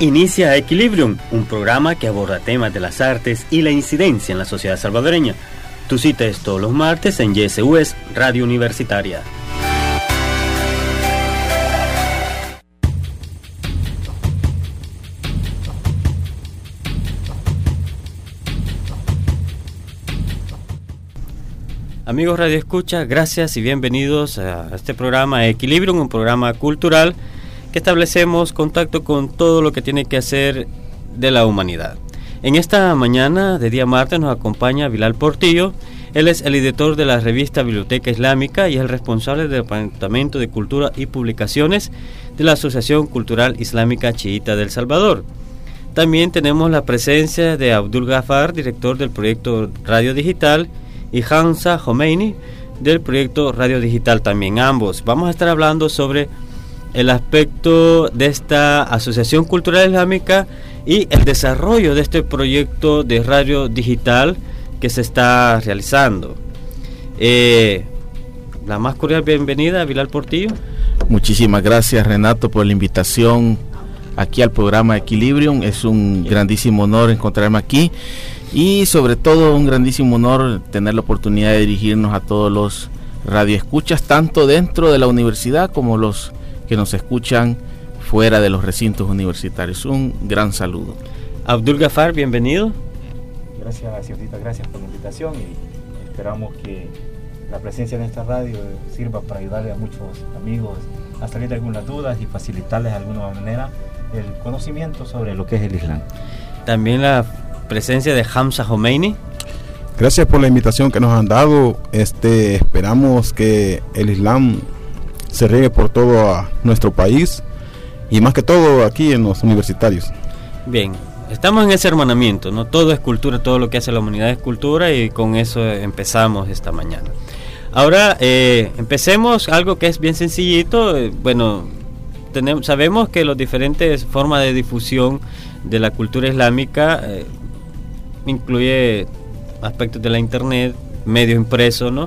Inicia Equilibrium, un programa que aborda temas de las artes y la incidencia en la sociedad salvadoreña. Tu cita es todos los martes en YSUS Radio Universitaria. Amigos Radio Escucha, gracias y bienvenidos a este programa Equilibrium, un programa cultural que establecemos contacto con todo lo que tiene que hacer de la humanidad. En esta mañana de día martes nos acompaña Bilal Portillo. Él es el editor de la revista Biblioteca Islámica y es el responsable del Departamento de Cultura y Publicaciones de la Asociación Cultural Islámica Chiita de El Salvador. También tenemos la presencia de Abdul Gafar, director del proyecto Radio Digital, y Hamza Homeini del proyecto Radio Digital también. Ambos vamos a estar hablando sobre el aspecto de esta Asociación Cultural Islámica y el desarrollo de este proyecto de radio digital que se está realizando. La más cordial bienvenida, Bilal Portillo. Muchísimas gracias, Renato, por la invitación aquí al programa Equilibrium. Es un grandísimo honor encontrarme aquí y sobre todo un grandísimo honor tener la oportunidad de dirigirnos a todos los radioescuchas, tanto dentro de la universidad como los que nos escuchan fuera de los recintos universitarios. Un gran saludo. Abdul Gafar, bienvenido. Gracias, Ciotita, gracias por la invitación y esperamos que la presencia en esta radio sirva para ayudarle a muchos amigos a salir de algunas dudas y facilitarles de alguna manera el conocimiento sobre lo que es el Islam. También la presencia de Hamza Homeini. Gracias por la invitación que nos han dado. Esperamos que el Islam se riegue por todo a nuestro país y más que todo aquí en los universitarios. Bien, estamos en ese hermanamiento, ¿no? Todo es cultura, todo lo que hace la humanidad es cultura y con eso empezamos esta mañana. Ahora empecemos algo que es bien sencillito. Sabemos que las diferentes formas de difusión de la cultura islámica incluye aspectos de la internet, medio impreso, ¿no?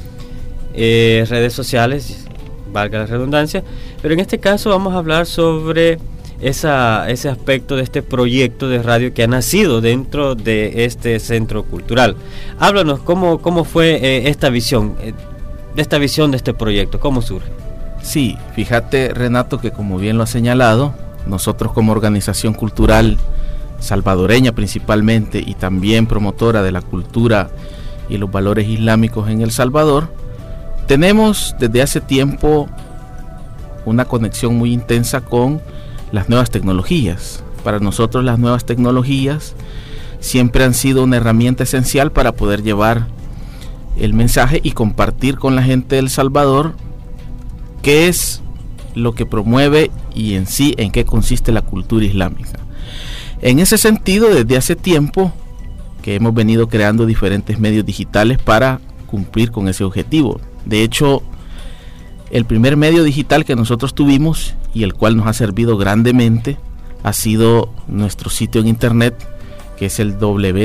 Redes sociales, valga la redundancia, pero en este caso vamos a hablar sobre ese aspecto de este proyecto de radio que ha nacido dentro de este centro cultural. Háblanos cómo fue esta visión de este proyecto, cómo surge. Sí, fíjate, Renato, que como bien lo ha señalado, nosotros como organización cultural salvadoreña principalmente y también promotora de la cultura y los valores islámicos en El Salvador, tenemos desde hace tiempo una conexión muy intensa con las nuevas tecnologías. Para nosotros las nuevas tecnologías siempre han sido una herramienta esencial para poder llevar el mensaje y compartir con la gente de El Salvador qué es lo que promueve y en sí en qué consiste la cultura islámica. En ese sentido, desde hace tiempo que hemos venido creando diferentes medios digitales para cumplir con ese objetivo. De hecho, el primer medio digital que nosotros tuvimos y el cual nos ha servido grandemente ha sido nuestro sitio en internet, que es el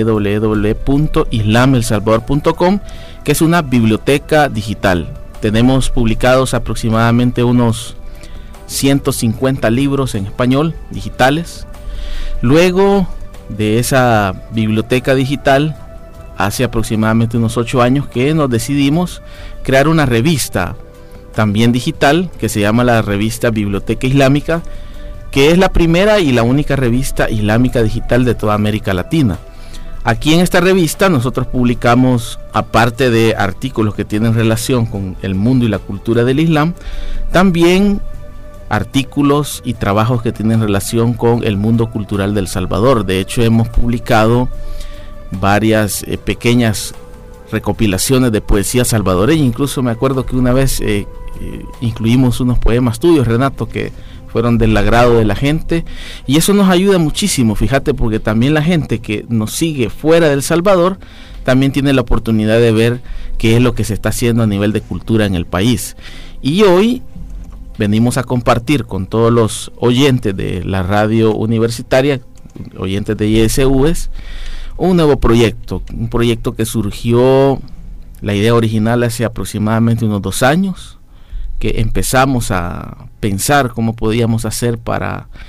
www.islamelsalvador.com, que es una biblioteca digital. Tenemos publicados aproximadamente unos 150 libros en español digitales. Luego de esa biblioteca digital, hace aproximadamente unos 8 años que nos decidimos crear una revista también digital que se llama la revista Biblioteca Islámica, que es la primera y la única revista islámica digital de toda América Latina. Aquí en esta revista nosotros publicamos, aparte de artículos que tienen relación con el mundo y la cultura del Islam, también artículos y trabajos que tienen relación con el mundo cultural de El Salvador. De hecho, hemos publicado varias pequeñas recopilaciones de poesía salvadoreña. Incluso me acuerdo que una vez incluimos unos poemas tuyos, Renato, que fueron del agrado de la gente, y eso nos ayuda muchísimo, fíjate, porque también la gente que nos sigue fuera de El Salvador también tiene la oportunidad de ver qué es lo que se está haciendo a nivel de cultura en el país. Y hoy venimos a compartir con todos los oyentes de la radio universitaria, oyentes de YSUS, un nuevo proyecto, un proyecto que surgió, la idea original hace aproximadamente unos 2 años, que empezamos a pensar cómo podíamos hacer para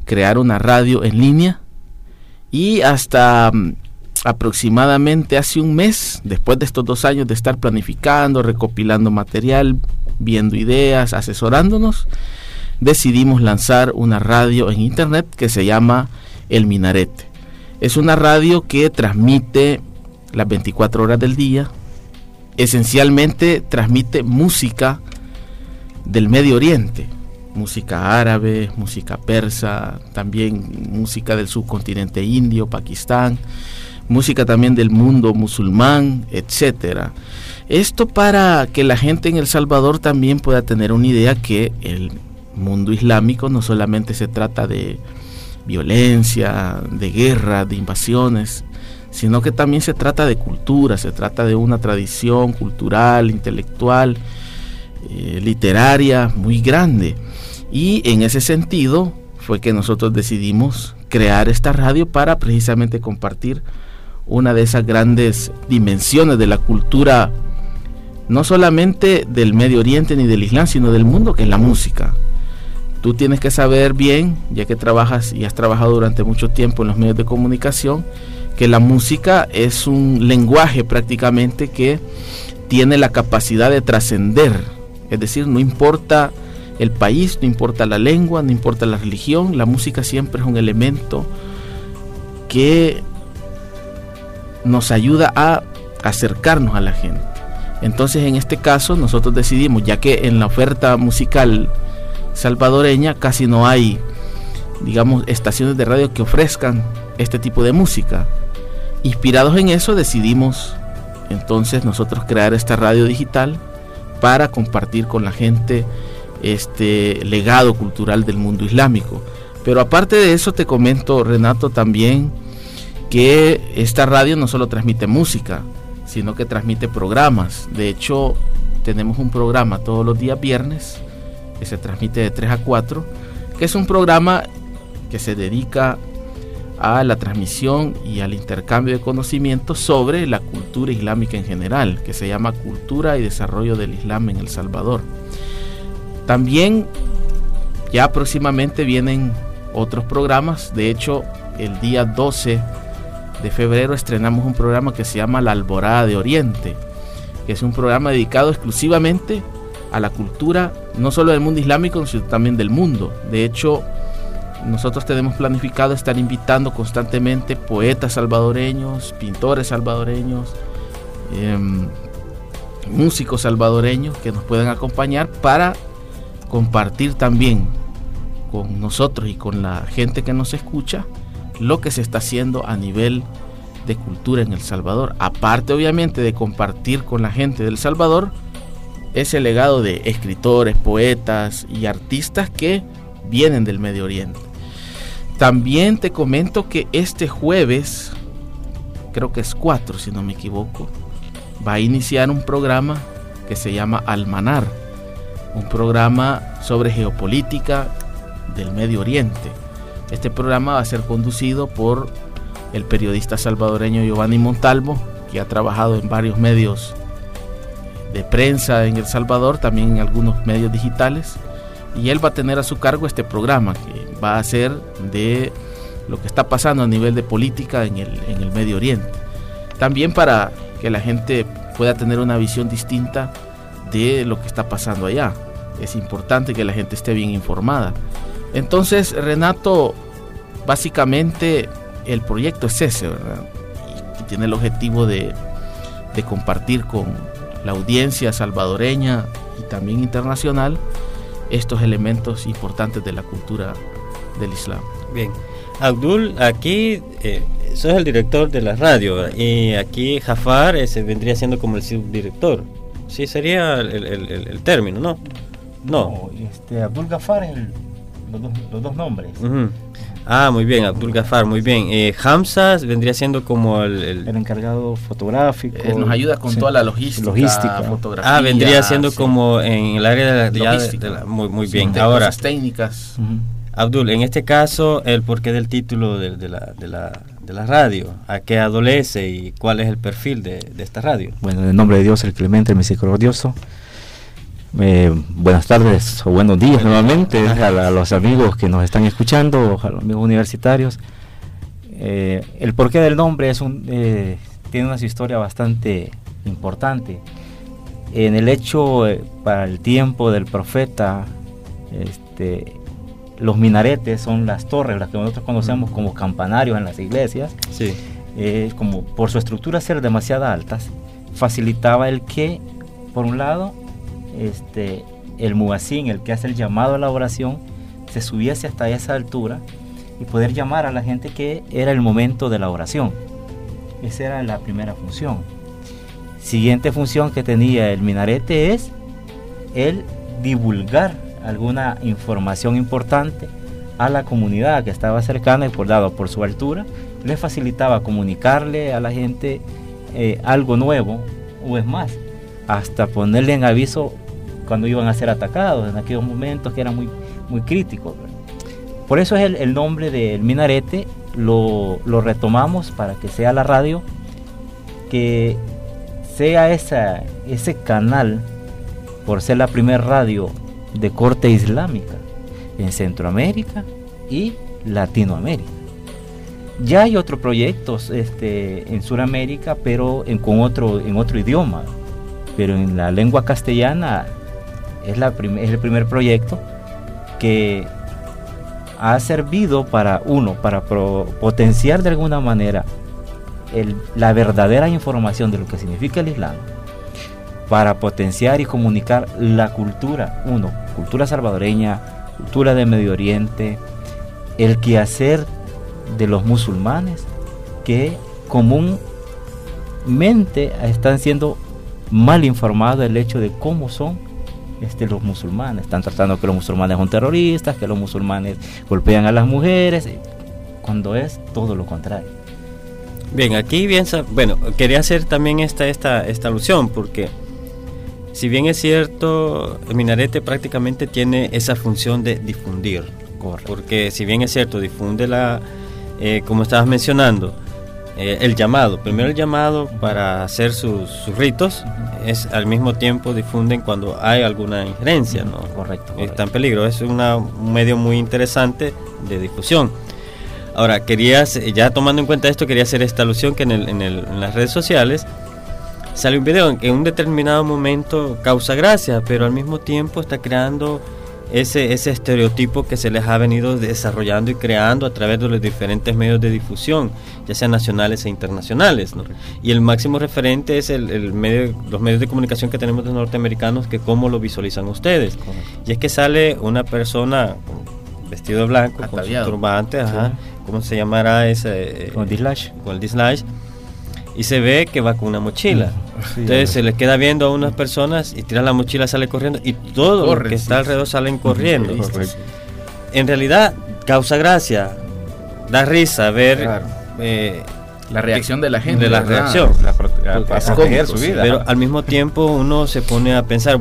crear una radio en línea, y hasta aproximadamente hace un mes, después de estos 2 años de estar planificando, recopilando material, viendo ideas, asesorándonos, decidimos lanzar una radio en internet que se llama El Minarete. Es una radio que transmite las 24 horas del día. Esencialmente transmite música del Medio Oriente, música árabe, música persa, también música del subcontinente indio, Pakistán, música también del mundo musulmán, etcétera. Esto para que la gente en El Salvador también pueda tener una idea que el mundo islámico no solamente se trata de violencia, de guerra, de invasiones, sino que también se trata de cultura, se trata de una tradición cultural, intelectual, literaria muy grande. Y en ese sentido fue que nosotros decidimos crear esta radio para precisamente compartir una de esas grandes dimensiones de la cultura, no solamente del Medio Oriente ni del Islam, sino del mundo, que es la música. Tú tienes que saber bien, ya que trabajas y has trabajado durante mucho tiempo en los medios de comunicación, que la música es un lenguaje prácticamente que tiene la capacidad de trascender. Es decir, no importa el país, no importa la lengua, no importa la religión, la música siempre es un elemento que nos ayuda a acercarnos a la gente. Entonces, en este caso, nosotros decidimos, ya que en la oferta musical salvadoreña casi no hay, digamos, estaciones de radio que ofrezcan este tipo de música, inspirados en eso decidimos entonces nosotros crear esta radio digital para compartir con la gente este legado cultural del mundo islámico. Pero aparte de eso, te comento, Renato, también que esta radio no solo transmite música, sino que transmite programas. De hecho, tenemos un programa todos los días viernes que se transmite de 3 a 4, que es un programa que se dedica a la transmisión y al intercambio de conocimientos sobre la cultura islámica en general, que se llama Cultura y Desarrollo del Islam en El Salvador. También ya próximamente vienen otros programas. De hecho, el día 12 de febrero estrenamos un programa que se llama La Alborada de Oriente, que es un programa dedicado exclusivamente a la cultura, no solo del mundo islámico, sino también del mundo. De hecho, nosotros tenemos planificado estar invitando constantemente poetas salvadoreños, pintores salvadoreños, músicos salvadoreños que nos puedan acompañar para compartir también con nosotros y con la gente que nos escucha lo que se está haciendo a nivel de cultura en El Salvador. Aparte, obviamente, de compartir con la gente del Salvador ese legado de escritores, poetas y artistas que vienen del Medio Oriente. También te comento que este jueves, creo que es 4 si no me equivoco, va a iniciar un programa que se llama Almanar, un programa sobre geopolítica del Medio Oriente. Este programa va a ser conducido por el periodista salvadoreño Giovanni Montalvo, que ha trabajado en varios medios de prensa en El Salvador, también en algunos medios digitales, y él va a tener a su cargo este programa que va a ser de lo que está pasando a nivel de política en el Medio Oriente. También para que la gente pueda tener una visión distinta de lo que está pasando allá. Es importante que la gente esté bien informada. Entonces, Renato, básicamente el proyecto es ese, ¿verdad? Y tiene el objetivo de compartir con la audiencia salvadoreña y también internacional estos elementos importantes de la cultura del Islam. Bien, Abdul, aquí sos el director de la radio, ¿verdad? Y aquí Jafar se vendría siendo como el subdirector. Sí, sería el término, ¿no? No, Abdul Gafar es los dos nombres. Uh-huh. Ah, muy bien, Abdul Gafar, muy bien. Hamza vendría siendo como el encargado fotográfico. Nos ayuda con toda la logística, fotografía. Ah, vendría siendo como en el área de la logística. Muy bien. Ahora, cosas técnicas. Uh-huh. Abdul, en este caso, el porqué del título de la radio, ¿a qué adolece y cuál es el perfil de esta radio? Bueno, en el nombre de Dios, el clemente, el misericordioso. Buenas tardes o buenos días nuevamente a los amigos que nos están escuchando, a los amigos universitarios. El porqué del nombre tiene una historia bastante importante. En el hecho, para el tiempo del profeta, los minaretes son las torres, las que nosotros conocemos como campanarios en las iglesias. Sí. Como por su estructura ser demasiado altas, facilitaba el que, por un lado, el muazzin, el que hace el llamado a la oración, se subiese hasta esa altura y poder llamar a la gente que era el momento de la oración. Esa era la primera función. Siguiente función que tenía el minarete es el divulgar alguna información importante a la comunidad que estaba cercana, y por su altura le facilitaba comunicarle a la gente algo nuevo, o es más, hasta ponerle en aviso cuando iban a ser atacados en aquellos momentos que eran muy, muy críticos, ¿verdad? Por eso es el nombre del minarete. Lo retomamos para que sea la radio, que sea ese canal, por ser la primera radio de corte islámica en Centroamérica y Latinoamérica. Ya hay otros proyectos en Sudamérica, pero en otro idioma, pero en la lengua castellana es el primer proyecto que ha servido para potenciar de alguna manera la verdadera información de lo que significa el Islam, para potenciar y comunicar la cultura, cultura salvadoreña, cultura de Medio Oriente, el quehacer de los musulmanes, que comúnmente están siendo mal informados del hecho de cómo son los musulmanes. Están tratando que los musulmanes son terroristas, que los musulmanes golpean a las mujeres, cuando es todo lo contrario. Bien, aquí quería hacer también esta alusión, porque si bien es cierto, el minarete prácticamente tiene esa función de difundir. Correcto. Porque si bien es cierto, difunde como estabas mencionando, el llamado. Primero el llamado para hacer sus ritos, es al mismo tiempo difunden cuando hay alguna injerencia, ¿no? Correcto. Está en peligro. Es un medio muy interesante de difusión. Ahora, ya tomando en cuenta esto, quería hacer esta alusión que en las redes sociales sale un video en que en un determinado momento causa gracia, pero al mismo tiempo está creando ese estereotipo que se les ha venido desarrollando y creando a través de los diferentes medios de difusión, ya sean nacionales e internacionales, ¿no? Y el máximo referente es los medios de comunicación que tenemos los norteamericanos, que cómo lo visualizan ustedes. Y es que sale una persona vestido de blanco, ataviado, con su turbante, sí. ¿Cómo se llamará ese? Con el dislash. Y se ve que va con una mochila. Sí, entonces se le queda viendo a unas personas y tira la mochila, sale corriendo, y todo lo que está alrededor salen corriendo. En realidad causa gracia, da risa ver la reacción de la gente. La reacción. Para proteger su vida. Pero al mismo tiempo uno se pone a pensar,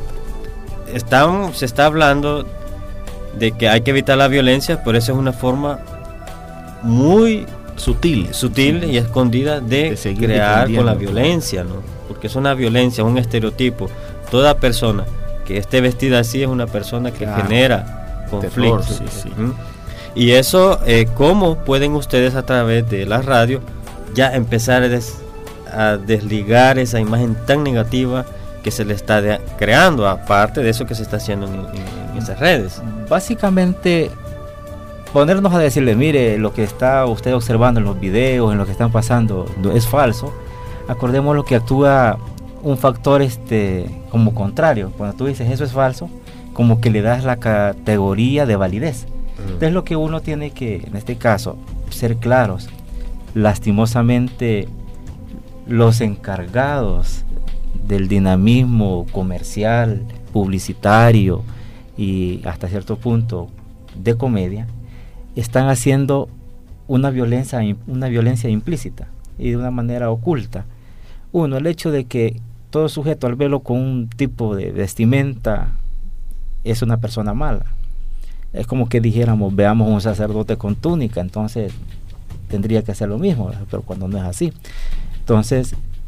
se está hablando de que hay que evitar la violencia, pero eso es una forma muy sutil y escondida de crear con la violencia, ¿no? Porque es una violencia, un estereotipo. Toda persona que esté vestida así es una persona que genera conflictos. Y eso, ¿cómo pueden ustedes a través de la radio ya empezar a desligar esa imagen tan negativa que se le está creando, aparte de eso que se está haciendo en esas redes? Básicamente, ponernos a decirle, mire, lo que está usted observando en los videos, en lo que están pasando, es falso. Acordemos lo que actúa un factor como contrario. Cuando tú dices eso es falso, como que le das la categoría de validez. Entonces lo que uno tiene que, en este caso, ser claros. Lastimosamente, los encargados del dinamismo comercial, publicitario y hasta cierto punto de comedia, están haciendo una violencia implícita y de una manera oculta. El hecho de que todo sujeto al verlo con un tipo de vestimenta es una persona mala. Es como que dijéramos, veamos un sacerdote con túnica, entonces tendría que hacer lo mismo, pero cuando no es así. Entonces,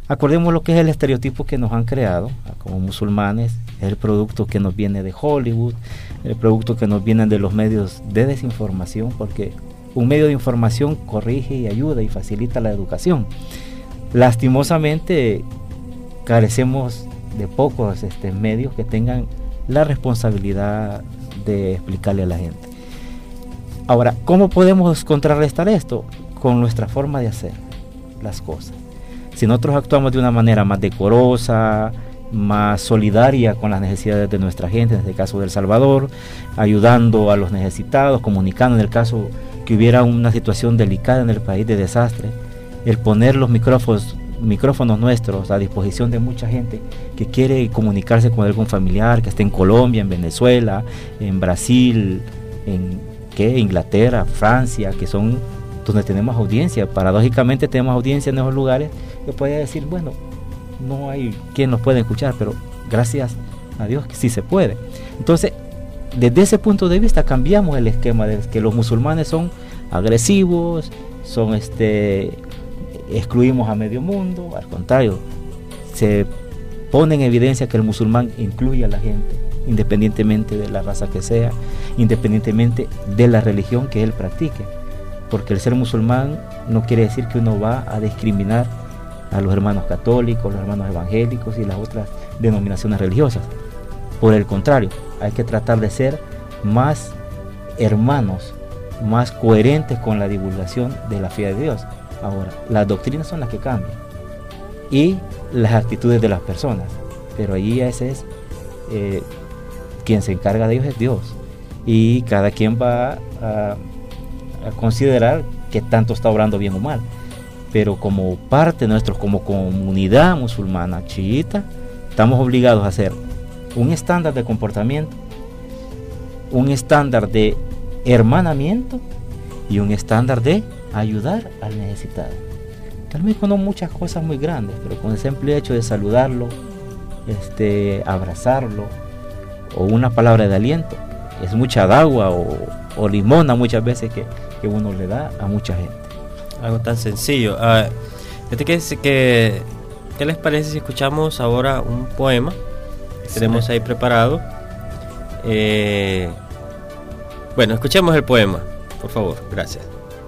Acordemos lo que es el estereotipo que nos han creado como musulmanes, es el producto que nos viene de Hollywood, el producto que nos viene de los medios de desinformación, porque un medio de información corrige y ayuda y facilita la educación. Lastimosamente carecemos de pocos medios que tengan la responsabilidad de explicarle a la gente. Ahora, ¿cómo podemos contrarrestar esto? Con nuestra forma de hacer las cosas. Si nosotros actuamos de una manera más decorosa, más solidaria con las necesidades de nuestra gente, en este caso de El Salvador, ayudando a los necesitados, comunicando en el caso que hubiera una situación delicada en el país de desastre, el poner los micrófonos nuestros a disposición de mucha gente que quiere comunicarse con algún familiar que esté en Colombia, en Venezuela, en Brasil, en Inglaterra, Francia, que son donde tenemos audiencia. Paradójicamente tenemos audiencia en esos lugares que puede decir, bueno, no hay quien nos pueda escuchar, pero gracias a Dios que sí se puede. Entonces, desde ese punto de vista cambiamos el esquema de que los musulmanes son agresivos, son excluimos a medio mundo. Al contrario, se pone en evidencia que el musulmán incluye a la gente, independientemente de la raza que sea, independientemente de la religión que él practique, porque el ser musulmán no quiere decir que uno va a discriminar a los hermanos católicos, los hermanos evangélicos y las otras denominaciones religiosas. Por el contrario, hay que tratar de ser más hermanos, más coherentes con la divulgación de la fe de Dios. Ahora, las doctrinas son las que cambian y las actitudes de las personas, pero allí ese es quien se encarga de ellos es Dios, y cada quien va a considerar que tanto está obrando bien o mal. Pero como parte nuestra, como comunidad musulmana chiita, estamos obligados a hacer un estándar de comportamiento, un estándar de hermanamiento y un estándar de ayudar al necesitado. Tal vez no muchas cosas muy grandes, pero con el simple hecho de saludarlo, abrazarlo, o una palabra de aliento, es mucha agua o limona muchas veces que uno le da a mucha gente. Algo tan sencillo. ¿Qué les parece si escuchamos ahora un poema que tenemos ahí preparado? Bueno, escuchemos el poema, por favor. Gracias.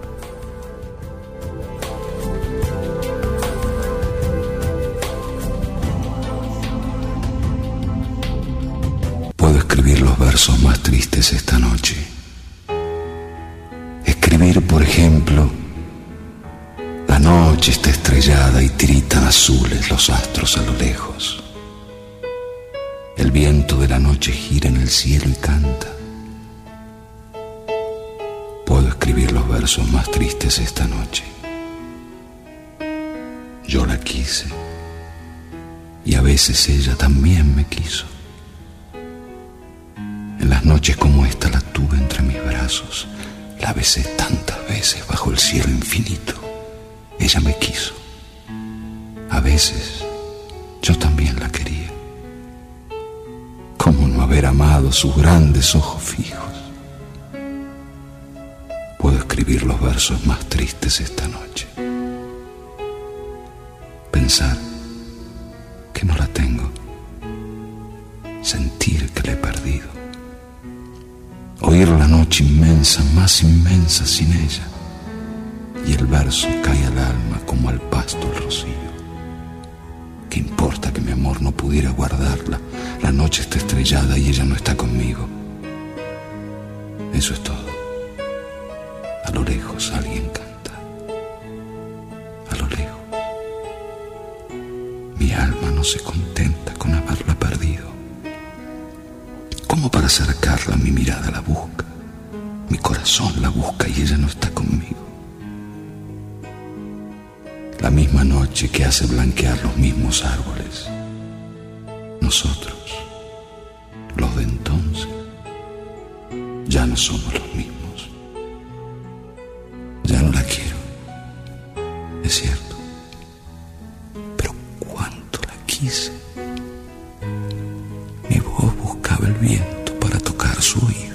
Puedo escribir los versos más tristes esta noche. Escribir, por ejemplo, la noche está estrellada y tiritan azules los astros a lo lejos. El viento de la noche gira en el cielo y canta. Puedo escribir los versos más tristes esta noche. Yo la quise y a veces ella también me quiso. En las noches como esta la tuve entre mis brazos, la besé tantas veces bajo el cielo infinito. Ella me quiso. A veces yo también la quería. ¿Cómo no haber amado sus grandes ojos fijos? Puedo escribir los versos más tristes esta noche. Pensar que no la tengo. Sentir que la he perdido. Oír la noche inmensa, más inmensa sin ella. Y el verso cae al alma como al pasto el rocío. ¿Qué importa que mi amor no pudiera guardarla? La noche está estrellada y ella no está conmigo. Eso es todo. A lo lejos alguien canta. A lo lejos. Mi alma no se contenta con haberla perdido. Como para acercarla, mi mirada la busca. Mi corazón la busca y ella no está conmigo. La misma noche que hace blanquear los mismos árboles. Nosotros, los de entonces, ya no somos los mismos. Ya no la quiero, es cierto. Pero cuánto la quise. Mi voz buscaba el viento para tocar su oído.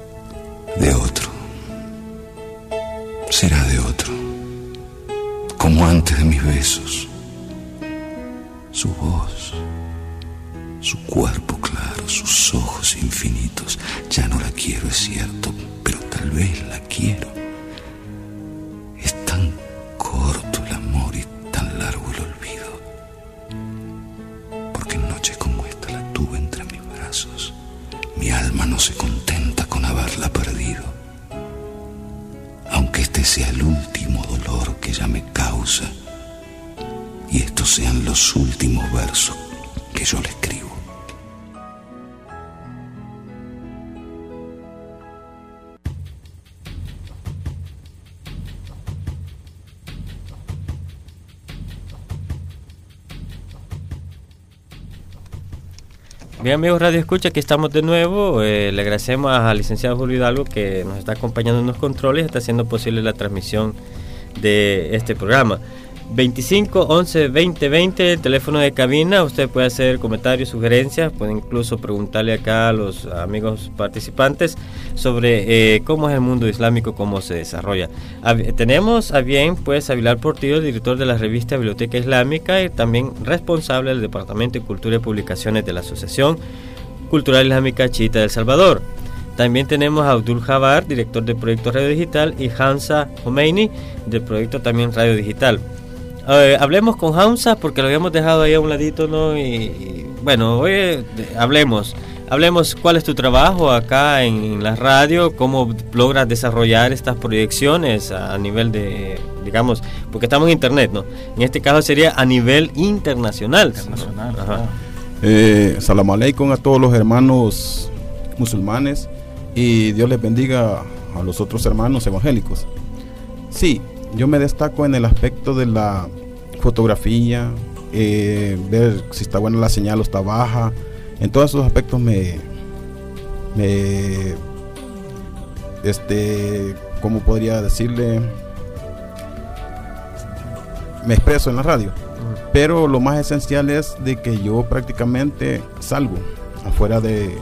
De otro, será de otro. Con besos, su voz, su cuerpo claro, sus ojos infinitos. Ya no la quiero, es cierto, pero tal vez la quiero. Es tan corto el amor y tan largo el olvido, porque en noches como esta la tuve entre mis brazos. Mi alma no se contenta con haberla perdido, aunque este sea el último dolor que ella me causa y estos sean los últimos versos que yo le escribo. Bien, amigos Radio Escucha, aquí estamos de nuevo. Le agradecemos al licenciado Julio Hidalgo que nos está acompañando en los controles y está haciendo posible la transmisión de este programa. 25 11 20 20, el teléfono de cabina. Usted puede hacer comentarios, sugerencias, puede incluso preguntarle acá a los amigos participantes sobre cómo es el mundo islámico, cómo se desarrolla. Tenemos a bien pues a Vilar Portillo, director de la revista Biblioteca Islámica y también responsable del Departamento de Cultura y Publicaciones de la Asociación Cultural Islámica Chiita de El Salvador. También tenemos a Abdul Jabbar, director del proyecto Radio Digital, y Hamza Homeini, del proyecto también Radio Digital. Hablemos con Hamza porque lo habíamos dejado ahí a un ladito, ¿no? Y bueno, hoy hablemos cuál es tu trabajo acá en la radio, cómo logras desarrollar estas proyecciones a nivel de, digamos, porque estamos en internet, ¿no? En este caso sería a nivel internacional. Internacional, ¿no? Ajá. Salam aleikum a todos los hermanos musulmanes y Dios les bendiga a los otros hermanos evangélicos. Sí, yo me destaco en el aspecto de la fotografía, ver si está buena la señal o está baja. En todos esos aspectos ¿cómo podría decirle? Me expreso en la radio. Pero lo más esencial es de que yo prácticamente salgo afuera de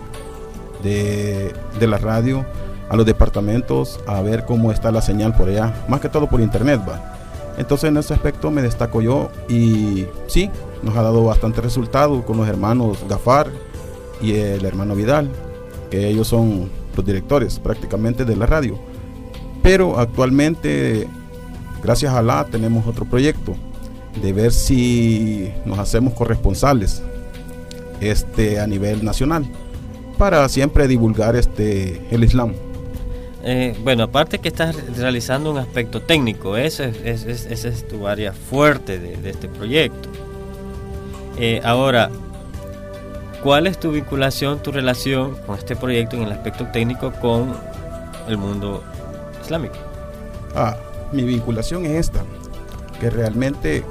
la radio, a los departamentos, a ver cómo está la señal por allá, más que todo por internet, va. Entonces en ese aspecto me destaco yo y sí, nos ha dado bastante resultado con los hermanos Gafar y el hermano Vidal, que ellos son los directores prácticamente de la radio. Pero actualmente, gracias a Allah, tenemos otro proyecto de ver si nos hacemos corresponsales a nivel nacional para siempre divulgar el Islam. Bueno, aparte que estás realizando un aspecto técnico, esa es tu área fuerte de este proyecto. Ahora, ¿cuál es tu vinculación, tu relación con este proyecto en el aspecto técnico con el mundo islámico? Mi vinculación es esta, que realmente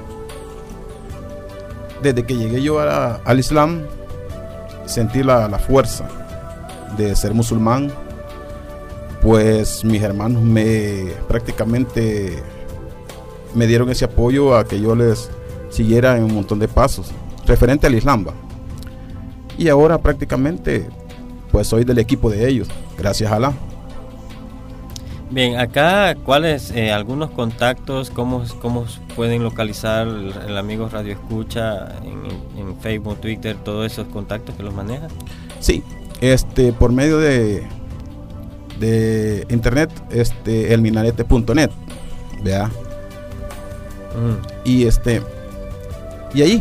desde que llegué yo al Islam sentí la fuerza de ser musulmán. Pues mis hermanos prácticamente me dieron ese apoyo a que yo les siguiera en un montón de pasos referente al Islam. Y ahora prácticamente pues soy del equipo de ellos, gracias a Allah. Bien, acá, ¿cuáles algunos contactos? ¿Cómo pueden localizar el amigo Radio Escucha en Facebook, Twitter, todos esos contactos que los manejan? Sí, por medio de internet, elminarete.net, ¿verdad? Y ahí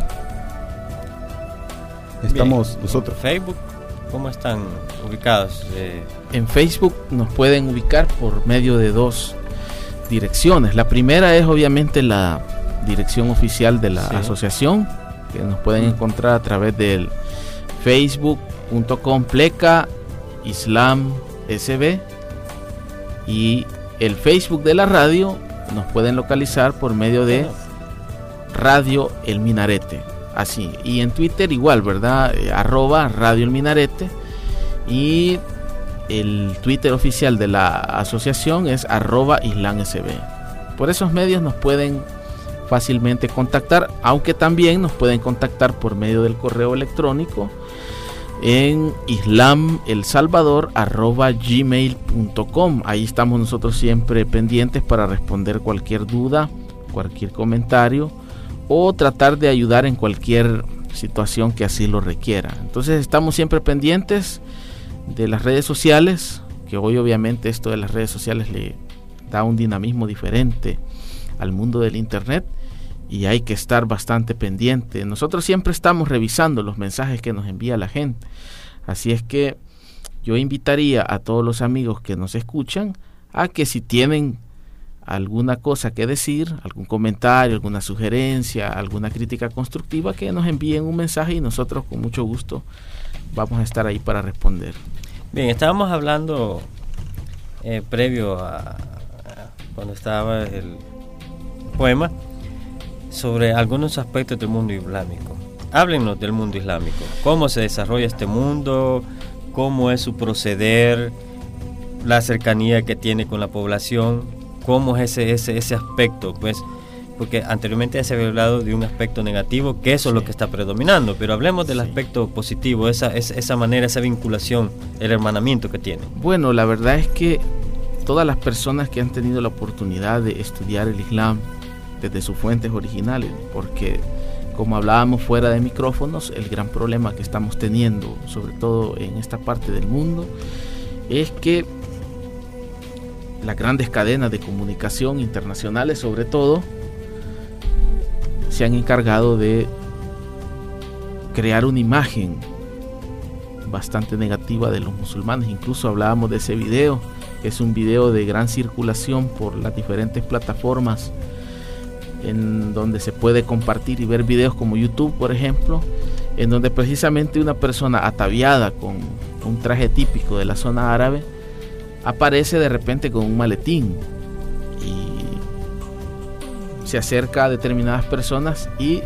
estamos. Bien. Nosotros. Facebook, ¿cómo están ubicados? En Facebook nos pueden ubicar por medio de dos direcciones. La primera es obviamente la dirección oficial de la asociación, que nos pueden encontrar a través del facebook.com/pleca Islam SB, y el Facebook de la radio nos pueden localizar por medio de Radio El Minarete, así, y en Twitter igual, ¿verdad? @Radio El Minarete, y el Twitter oficial de la asociación es @IslamSB. Por esos medios nos pueden fácilmente contactar, aunque también nos pueden contactar por medio del correo electrónico en islamelsalvador@gmail.com. Ahí estamos nosotros siempre pendientes para responder cualquier duda, cualquier comentario o tratar de ayudar en cualquier situación que así lo requiera. Entonces estamos siempre pendientes de las redes sociales, que hoy obviamente esto de las redes sociales le da un dinamismo diferente al mundo del internet y hay que estar bastante pendiente. Nosotros siempre estamos revisando los mensajes que nos envía la gente, así es que yo invitaría a todos los amigos que nos escuchan a que si tienen alguna cosa que decir, algún comentario, alguna sugerencia, alguna crítica constructiva, que nos envíen un mensaje y nosotros con mucho gusto vamos a estar ahí para responder. Bien, estábamos hablando previo a cuando estaba el poema sobre algunos aspectos del mundo islámico. Háblenos del mundo islámico. ¿Cómo se desarrolla este mundo? ¿Cómo es su proceder? La cercanía que tiene con la población. ¿Cómo es ese aspecto? Pues, porque anteriormente se había hablado de un aspecto negativo, que eso es lo que está predominando, pero hablemos del aspecto positivo, esa manera, esa vinculación, el hermanamiento que tiene. Bueno, la verdad es que todas las personas que han tenido la oportunidad de estudiar el Islam desde sus fuentes originales, porque como hablábamos fuera de micrófonos, el gran problema que estamos teniendo, sobre todo en esta parte del mundo, es que las grandes cadenas de comunicación internacionales, sobre todo, se han encargado de crear una imagen bastante negativa de los musulmanes. Incluso hablábamos de ese video, que es un video de gran circulación por las diferentes plataformas en donde se puede compartir y ver videos como YouTube, por ejemplo, en donde precisamente una persona ataviada con un traje típico de la zona árabe aparece de repente con un maletín y se acerca a determinadas personas y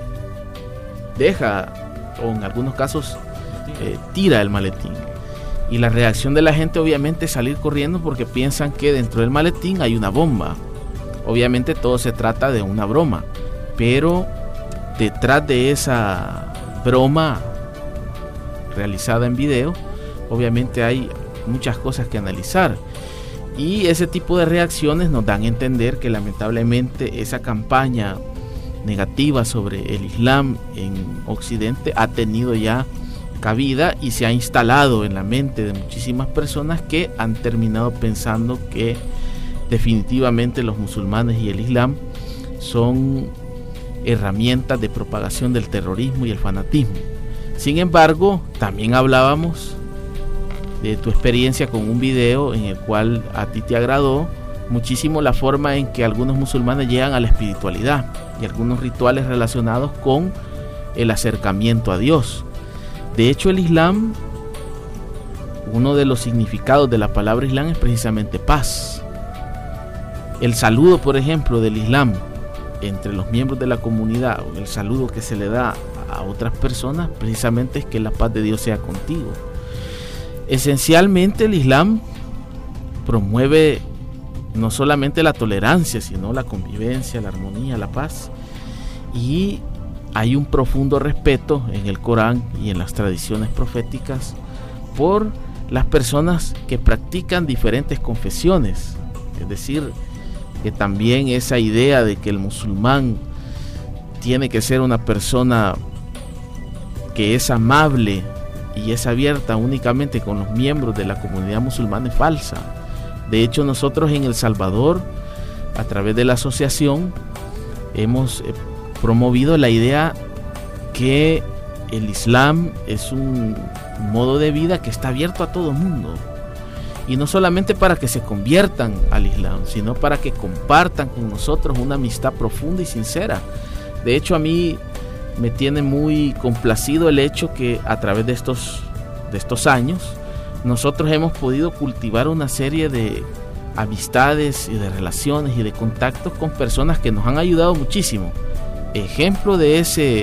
deja, o en algunos casos tira el maletín, y la reacción de la gente obviamente es salir corriendo porque piensan que dentro del maletín hay una bomba. Obviamente todo se trata de una broma, pero detrás de esa broma realizada en video obviamente hay muchas cosas que analizar, y ese tipo de reacciones nos dan a entender que lamentablemente esa campaña negativa sobre el Islam en Occidente ha tenido ya cabida y se ha instalado en la mente de muchísimas personas que han terminado pensando que definitivamente los musulmanes y el Islam son herramientas de propagación del terrorismo y el fanatismo. Sin embargo, también hablábamos de tu experiencia con un video en el cual a ti te agradó muchísimo la forma en que algunos musulmanes llegan a la espiritualidad y algunos rituales relacionados con el acercamiento a Dios. De hecho, el Islam, uno de los significados de la palabra Islam es precisamente paz. El saludo, por ejemplo, del Islam entre los miembros de la comunidad, o el saludo que se le da a otras personas, precisamente es que la paz de Dios sea contigo. Esencialmente el Islam promueve no solamente la tolerancia, sino la convivencia, la armonía, la paz, y hay un profundo respeto en el Corán y en las tradiciones proféticas por las personas que practican diferentes confesiones. Es decir, que también esa idea de que el musulmán tiene que ser una persona que es amable y es abierta únicamente con los miembros de la comunidad musulmana es falsa. De hecho, nosotros en El Salvador, a través de la asociación, hemos promovido la idea que el Islam es un modo de vida que está abierto a todo el mundo, y no solamente para que se conviertan al Islam, sino para que compartan con nosotros una amistad profunda y sincera. De hecho, a mí me tiene muy complacido el hecho que a través de estos años nosotros hemos podido cultivar una serie de amistades y de relaciones y de contactos con personas que nos han ayudado muchísimo. Ejemplo de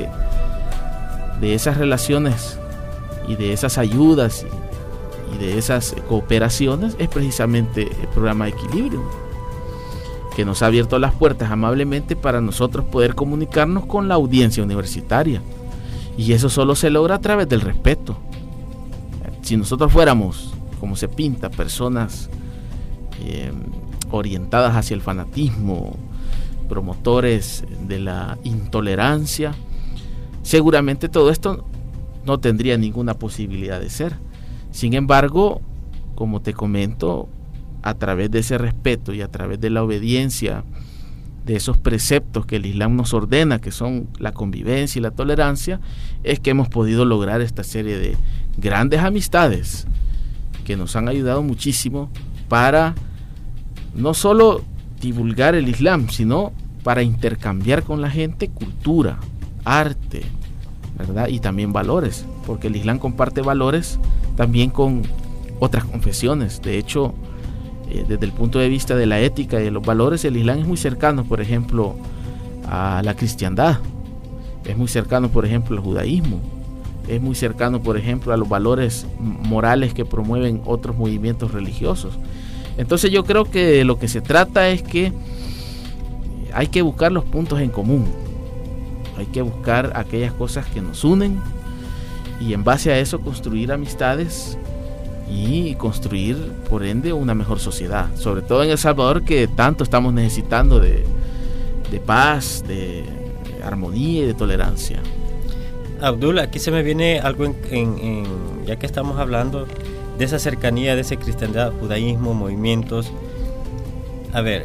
esas relaciones y de esas ayudas y de esas cooperaciones es precisamente el programa Equilibrium, que nos ha abierto las puertas amablemente para nosotros poder comunicarnos con la audiencia universitaria, y eso solo se logra a través del respeto. Si nosotros fuéramos, como se pinta, personas orientadas hacia el fanatismo, promotores de la intolerancia, seguramente todo esto no tendría ninguna posibilidad de ser. Sin embargo, como te comento, a través de ese respeto y a través de la obediencia de esos preceptos que el Islam nos ordena, que son la convivencia y la tolerancia, es que hemos podido lograr esta serie de grandes amistades que nos han ayudado muchísimo para no solo divulgar el Islam, sino para intercambiar con la gente cultura, arte, ¿verdad? Y también valores, porque el Islam comparte valores también con otras confesiones. De hecho, desde el punto de vista de la ética y de los valores, el Islam es muy cercano, por ejemplo, a la cristiandad, es muy cercano, por ejemplo, al judaísmo, es muy cercano, por ejemplo, a los valores morales que promueven otros movimientos religiosos. Entonces yo creo que lo que se trata es que hay que buscar los puntos en común, hay que buscar aquellas cosas que nos unen y en base a eso construir amistades y construir, por ende, una mejor sociedad, sobre todo en El Salvador, que tanto estamos necesitando de paz, de armonía y de tolerancia. Abdul, aquí se me viene algo ya que estamos hablando de esa cercanía, de esa cristiandad, judaísmo, movimientos. A ver,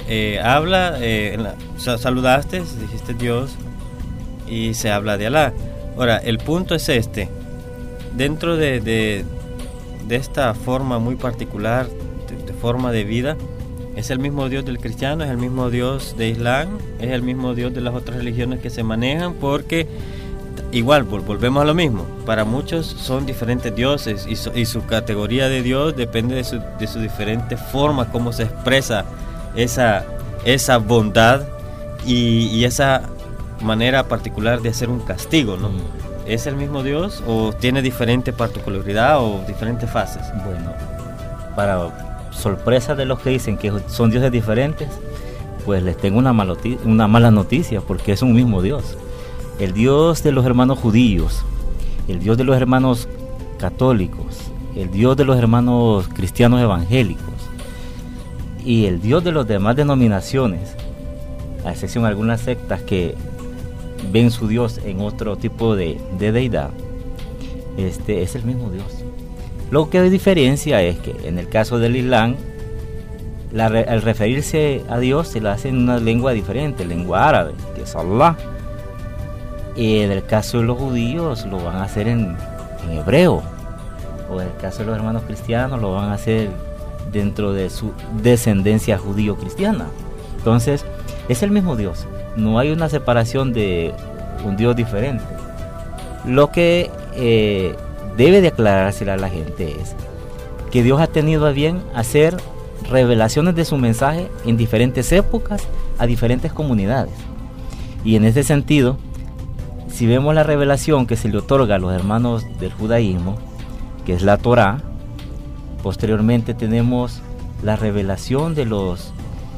saludaste, dijiste Dios y se habla de Alá. Ahora, el punto es dentro de esta forma muy particular, de forma de vida, ¿es el mismo Dios del cristiano? ¿Es el mismo Dios de Islam? ¿Es el mismo Dios de las otras religiones que se manejan? Porque igual, volvemos a lo mismo, para muchos son diferentes dioses y su categoría de Dios depende de su diferente forma, cómo se expresa esa bondad y esa manera particular de hacer un castigo, ¿no? ¿Es el mismo Dios o tiene diferente particularidad o diferentes fases? Bueno, para sorpresa de los que dicen que son dioses diferentes, pues les tengo una mala noticia, porque es un mismo Dios. El Dios de los hermanos judíos, el Dios de los hermanos católicos, el Dios de los hermanos cristianos evangélicos y el Dios de las demás denominaciones, a excepción de algunas sectas que ven su Dios en otro tipo de deidad, es el mismo Dios. Lo que diferencia es que en el caso del Islam, al referirse a Dios se lo hace en una lengua diferente, lengua árabe, que es Allah. Y en el caso de los judíos lo van a hacer en hebreo, o en el caso de los hermanos cristianos lo van a hacer dentro de su descendencia judío-cristiana. Entonces es el mismo Dios, no hay una separación de un Dios diferente. Lo que debe de aclarársela a la gente es que Dios ha tenido a bien hacer revelaciones de su mensaje en diferentes épocas a diferentes comunidades, y en ese sentido, si vemos la revelación que se le otorga a los hermanos del judaísmo, que es la Torá, posteriormente tenemos la revelación a los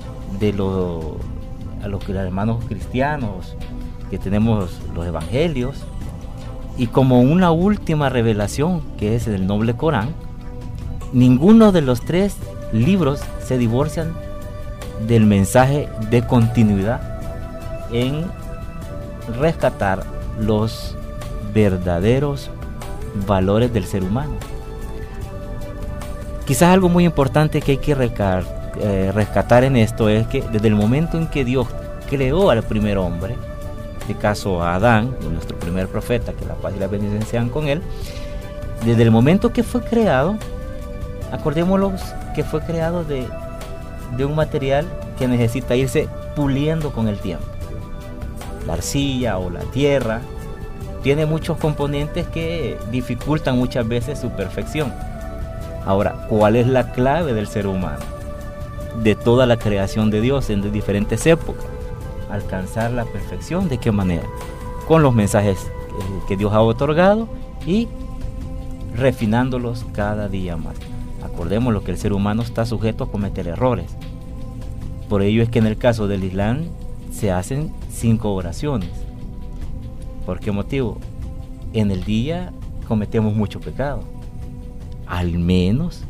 hermanos cristianos, que tenemos los evangelios, y como una última revelación, que es el noble Corán. Ninguno de los tres libros se divorcian del mensaje de continuidad en rescatar los verdaderos valores del ser humano. Quizás algo muy importante que hay que rescatar en esto es que desde el momento en que Dios creó al primer hombre, en este caso a Adán, nuestro primer profeta, que la paz y la bendición sean con él, desde el momento que fue creado, acordémonos que fue creado de un material que necesita irse puliendo con el tiempo. La arcilla o la tierra tiene muchos componentes que dificultan muchas veces su perfección. Ahora, ¿cuál es la clave del ser humano? De toda la creación de Dios en diferentes épocas. Alcanzar la perfección, ¿de qué manera? Con los mensajes que Dios ha otorgado y refinándolos cada día más. Acordémonos que el ser humano está sujeto a cometer errores. Por ello es que en el caso del Islam se hacen 5 oraciones. ¿Por qué motivo? En el día cometemos mucho pecado. Al menos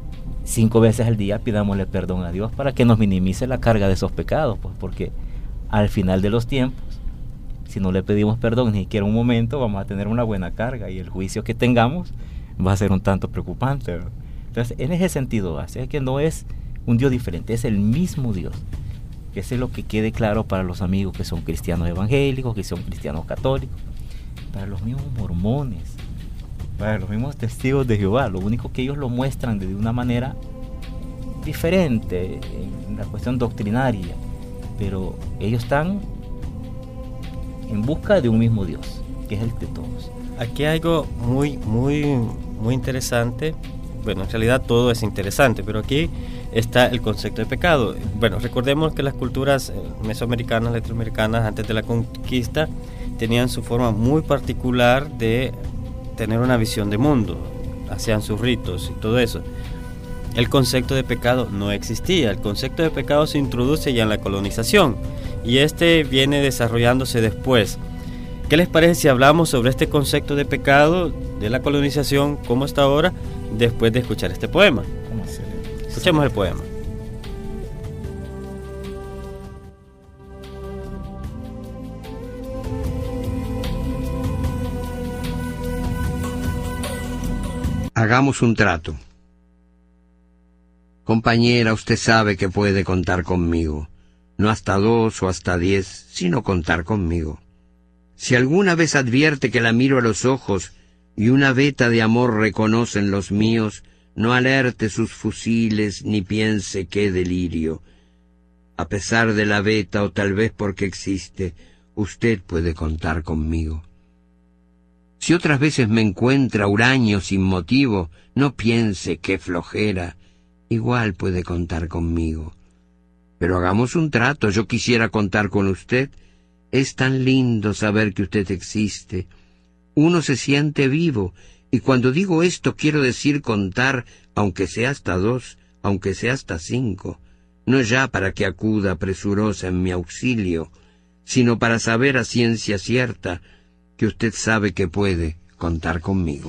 5 veces al día pidámosle perdón a Dios para que nos minimice la carga de esos pecados, pues porque al final de los tiempos, si no le pedimos perdón ni siquiera un momento, vamos a tener una buena carga y el juicio que tengamos va a ser un tanto preocupante, ¿verdad? Entonces, en ese sentido, es que no es un Dios diferente, es el mismo Dios. Que eso es lo que quede claro para los amigos que son cristianos evangélicos, que son cristianos católicos, para los mismos mormones, para los mismos testigos de Jehová. Lo único que ellos lo muestran de una manera diferente en la cuestión doctrinaria, pero ellos están en busca de un mismo Dios, que es el de todos. Aquí hay algo muy interesante. Bueno, en realidad todo es interesante, pero aquí está el concepto de pecado. Bueno, recordemos que las culturas mesoamericanas, latinoamericanas, antes de la conquista, tenían su forma muy particular de tener una visión de mundo, hacían sus ritos y todo eso. El concepto de pecado no existía. El concepto de pecado se introduce ya en la colonización y este viene desarrollándose después. ¿Qué les parece si hablamos sobre este concepto de pecado de la colonización, cómo está ahora, después de escuchar este poema? Escuchemos el poema. Hagamos un trato. Compañera, usted sabe que puede contar conmigo. No hasta 2 o hasta 10, sino contar conmigo. Si alguna vez advierte que la miro a los ojos y una veta de amor reconocen los míos, no alerte sus fusiles ni piense qué delirio. A pesar de la veta o tal vez porque existe, usted puede contar conmigo. Si otras veces me encuentra huraño sin motivo, no piense qué flojera, igual puede contar conmigo. Pero hagamos un trato, yo quisiera contar con usted. Es tan lindo saber que usted existe. Uno se siente vivo, y cuando digo esto quiero decir contar, aunque sea hasta 2, aunque sea hasta 5, no ya para que acuda presurosa en mi auxilio, sino para saber a ciencia cierta que usted sabe que puede contar conmigo.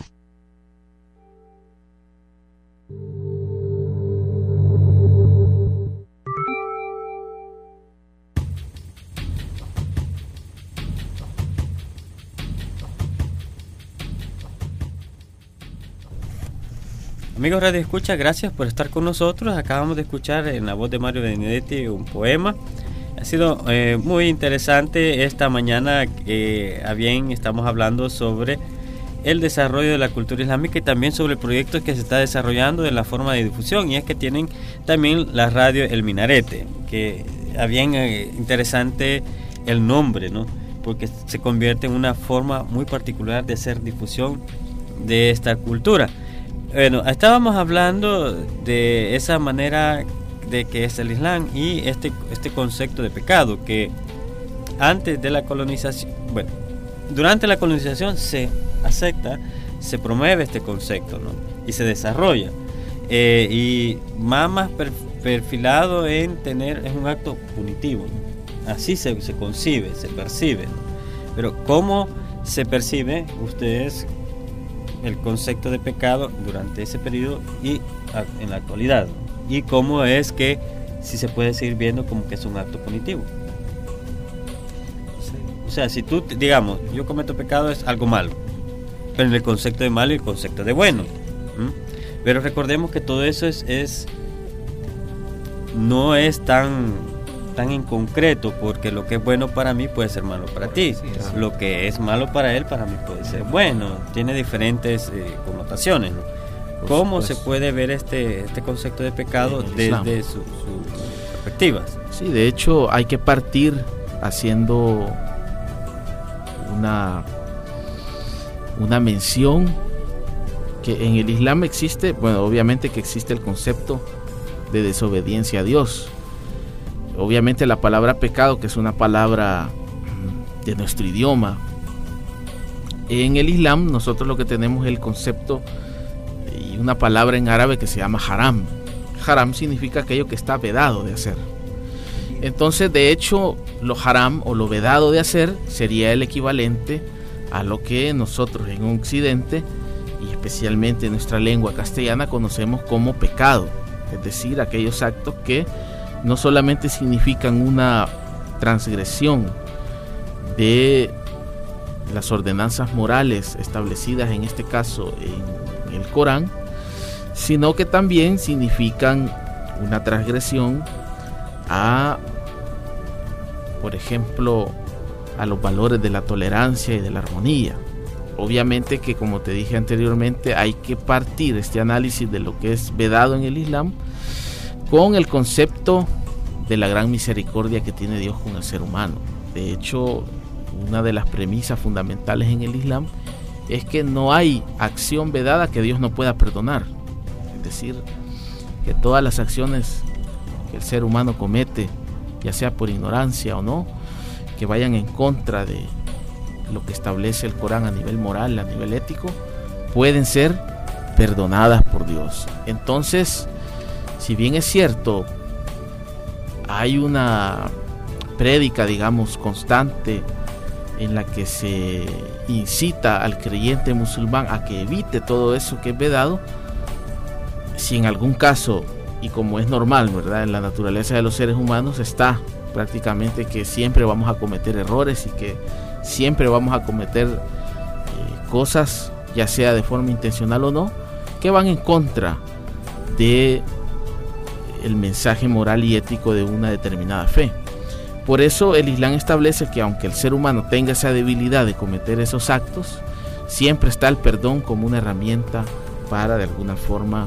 Amigos Radio Escucha, gracias por estar con nosotros. Acabamos de escuchar en la voz de Mario Benedetti un poema. Ha sido muy interesante esta mañana. Estamos hablando sobre el desarrollo de la cultura islámica y también sobre el proyecto que se está desarrollando de la forma de difusión. Y es que tienen también la radio El Minarete, que bien interesante el nombre, ¿no? Porque se convierte en una forma muy particular de hacer difusión de esta cultura. Bueno, estábamos hablando de esa manera de que es el Islam y este concepto de pecado que antes de la colonización, bueno, durante la colonización se acepta, se promueve este concepto, ¿no? Y se desarrolla y más perfilado en tener, es un acto punitivo, ¿no? Así se concibe, se percibe, ¿no? Pero ¿cómo se percibe ustedes el concepto de pecado durante ese periodo y en la actualidad? Y cómo es que si se puede seguir viendo como que es un acto punitivo. O sea, si tú, digamos, yo cometo pecado es algo malo, pero en el concepto de malo y el concepto de bueno. Pero recordemos que todo eso no es tan en concreto, porque lo que es bueno para mí puede ser malo para ti, lo que es malo para él para mí puede ser bueno, tiene diferentes connotaciones, ¿no? ¿Cómo se puede ver este concepto de pecado desde sus perspectivas? Sí, de hecho hay que partir haciendo una mención que en el Islam existe, bueno, obviamente que existe el concepto de desobediencia a Dios. Obviamente la palabra pecado, que es una palabra de nuestro idioma, en el Islam nosotros lo que tenemos es el concepto y una palabra en árabe que se llama haram. Haram significa aquello que está vedado de hacer. Entonces, de hecho, lo haram o lo vedado de hacer sería el equivalente a lo que nosotros en Occidente y especialmente en nuestra lengua castellana conocemos como pecado, es decir, aquellos actos que no solamente significan una transgresión de las ordenanzas morales establecidas en este caso en el Corán, sino que también significan una transgresión a, por ejemplo, a los valores de la tolerancia y de la armonía. Obviamente que, como te dije anteriormente, hay que partir este análisis de lo que es vedado en el Islam con el concepto de la gran misericordia que tiene Dios con el ser humano. De hecho, una de las premisas fundamentales en el Islam es que no hay acción vedada que Dios no pueda perdonar. Es decir, que todas las acciones que el ser humano comete, ya sea por ignorancia o no, que vayan en contra de lo que establece el Corán a nivel moral, a nivel ético, pueden ser perdonadas por Dios. Entonces, si bien es cierto, hay una prédica, digamos, constante en la que se incita al creyente musulmán a que evite todo eso que es vedado, si en algún caso, y como es normal, ¿verdad?, en la naturaleza de los seres humanos está prácticamente que siempre vamos a cometer errores y que siempre vamos a cometer cosas, ya sea de forma intencional o no, que van en contra de el mensaje moral y ético de una determinada fe. Por eso el Islam establece que aunque el ser humano tenga esa debilidad de cometer esos actos, siempre está el perdón como una herramienta para de alguna forma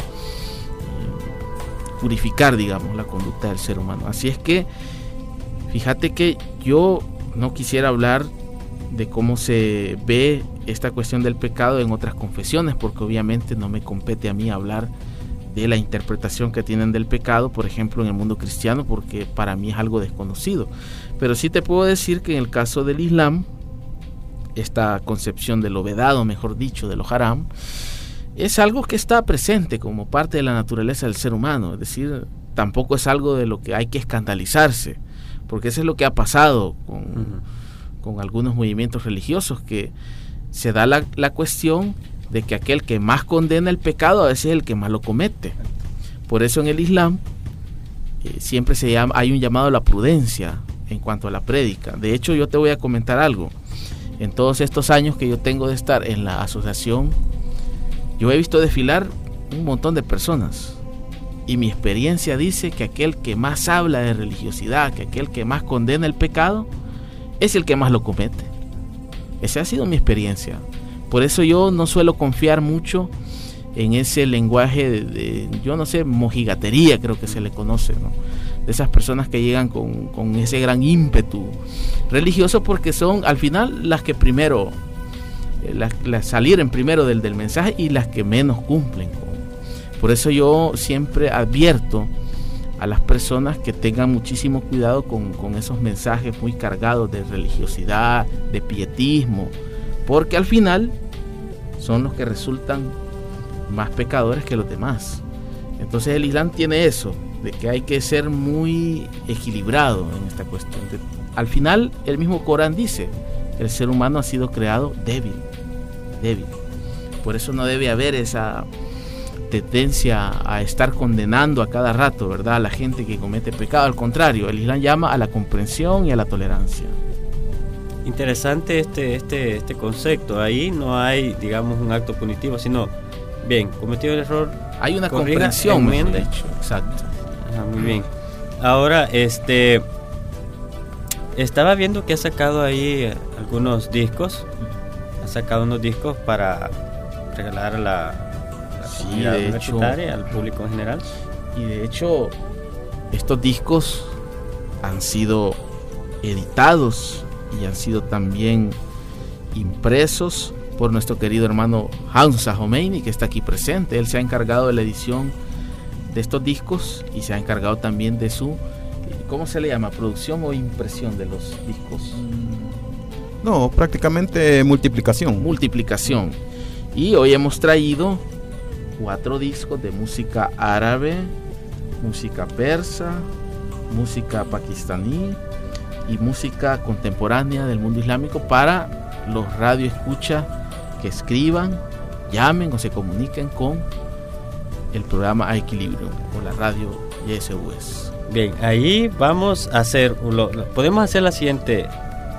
purificar, digamos, la conducta del ser humano. Así es que fíjate que yo no quisiera hablar de cómo se ve esta cuestión del pecado en otras confesiones, porque obviamente no me compete a mí hablar de la interpretación que tienen del pecado, por ejemplo, en el mundo cristiano, porque para mí es algo desconocido. Pero sí te puedo decir que en el caso del Islam, esta concepción de lo vedado, mejor dicho, de lo haram, es algo que está presente como parte de la naturaleza del ser humano. Es decir, tampoco es algo de lo que hay que escandalizarse, porque eso es lo que ha pasado con algunos movimientos religiosos, que se da la cuestión de que aquel que más condena el pecado a veces es el que más lo comete. Por eso en el Islam siempre hay un llamado a la prudencia en cuanto a la prédica. De hecho, yo te voy a comentar algo. En todos estos años que yo tengo de estar en la asociación, yo he visto desfilar un montón de personas, y mi experiencia dice que aquel que más habla de religiosidad, que aquel que más condena el pecado, es el que más lo comete. Esa ha sido mi experiencia. Por eso yo no suelo confiar mucho en ese lenguaje de yo no sé, mojigatería creo que se le conoce, ¿no?, de esas personas que llegan con ese gran ímpetu religioso, porque son al final las que primero las salieron primero del mensaje y las que menos cumplen. Por eso yo siempre advierto a las personas que tengan muchísimo cuidado con esos mensajes muy cargados de religiosidad, de pietismo, porque al final son los que resultan más pecadores que los demás. Entonces el Islam tiene eso, de que hay que ser muy equilibrado en esta cuestión. Al final el mismo Corán dice, el ser humano ha sido creado débil. Por eso no debe haber esa tendencia a estar condenando a cada rato, ¿verdad?, a la gente que comete pecado. Al contrario, el Islam llama a la comprensión y a la tolerancia. Interesante este concepto. Ahí no hay, digamos, un acto punitivo, sino, bien, cometido el error, hay una comprensión, mejor dicho. Exacto. Muy bien. Ahora, estaba viendo que ha sacado ahí algunos discos. Ha sacado unos discos para regalar a la comunidad universitaria, al público en general. Y de hecho, estos discos han sido editados y han sido también impresos por nuestro querido hermano Hamza Jomeini, que está aquí presente. Él se ha encargado de la edición de estos discos y se ha encargado también de su, ¿cómo se le llama?, producción o impresión de los discos. No, prácticamente multiplicación. Y hoy hemos traído 4 discos de música árabe, música persa, música pakistaní y música contemporánea del mundo islámico para los radioescuchas que escriban, llamen o se comuniquen con el programa A Equilibrium o la radio YSUS. Bien, ahí vamos a hacer, podemos hacer la siguiente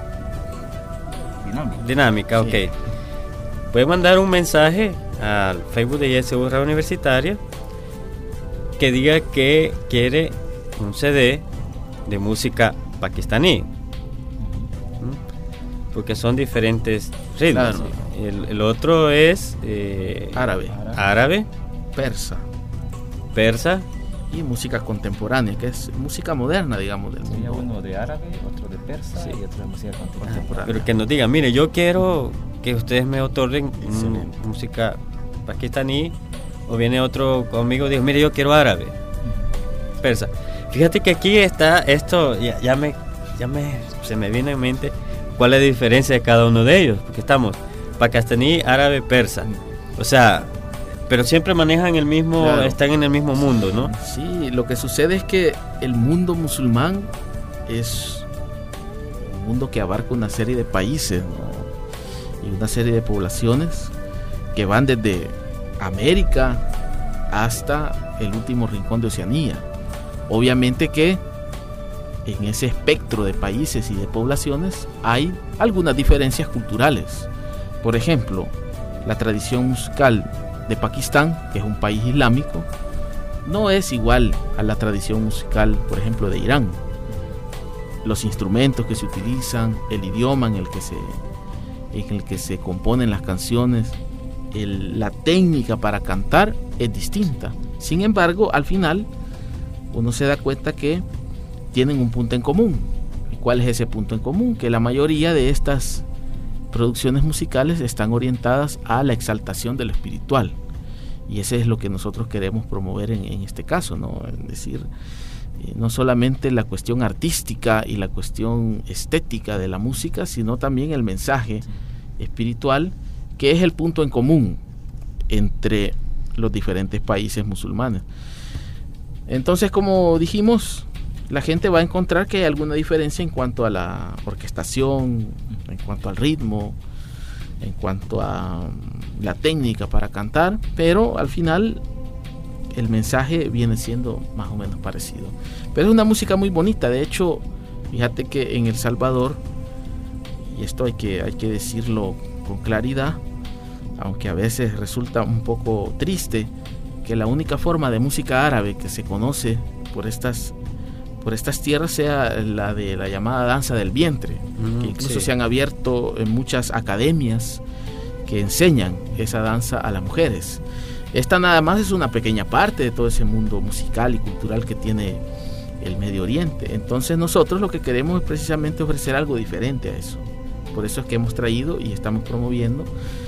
dinámica, Sí. ok. Puede mandar un mensaje al Facebook de ISU Radio Universitaria que diga que quiere un CD de música pakistaní. Porque son diferentes ritmos. Claro. El otro es árabe, persa. y música contemporánea, que es música moderna, digamos, del Sería mundo. uno de árabe, otro de persa Sí. y otro de música contemporánea. Contemporánea. Pero que nos digan, mire, yo quiero que ustedes me otorguen Excelente. música pakistaní. O viene otro conmigo y dice, mire, yo quiero árabe, persa. Fíjate que aquí está esto, se me viene en mente cuál es la diferencia de cada uno de ellos. Porque estamos pakistaní, árabe, persa. O sea, pero siempre manejan el mismo, Claro. están en el mismo mundo, ¿no? Sí, lo que sucede es que el mundo musulmán es un mundo que abarca una serie de países, ¿no? Y una serie de poblaciones que van desde América hasta el último rincón de Oceanía. Obviamente que en ese espectro de países y de poblaciones hay algunas diferencias culturales. Por ejemplo, la tradición musical de Pakistán, que es un país islámico, no es igual a la tradición musical, por ejemplo, de Irán. Los instrumentos que se utilizan, el idioma en el que se componen las canciones, la técnica para cantar es distinta. Sin embargo, al final uno se da cuenta que tienen un punto en común. ¿Y cuál es ese punto en común? Que la mayoría de estas producciones musicales están orientadas a la exaltación de lo espiritual, y ese es lo que nosotros queremos promover en este caso, ¿no? Es decir, no solamente la cuestión artística y la cuestión estética de la música, sino también el mensaje espiritual, que es el punto en común entre los diferentes países musulmanes. Entonces, como dijimos, la gente va a encontrar que hay alguna diferencia en cuanto a la orquestación, en cuanto al ritmo, en cuanto a la técnica para cantar, pero al final el mensaje viene siendo más o menos parecido. Pero es una música muy bonita. De hecho, fíjate que en El Salvador, y esto hay que decirlo con claridad, aunque a veces resulta un poco triste, que la única forma de música árabe que se conoce por estas tierras sea la de la llamada danza del vientre, que incluso Sí. se han abierto en muchas academias que enseñan esa danza a las mujeres. Esta nada más es una pequeña parte de todo ese mundo musical y cultural que tiene el Medio Oriente. Entonces nosotros lo que queremos es precisamente ofrecer algo diferente a eso. Por eso es que hemos traído y estamos promoviendo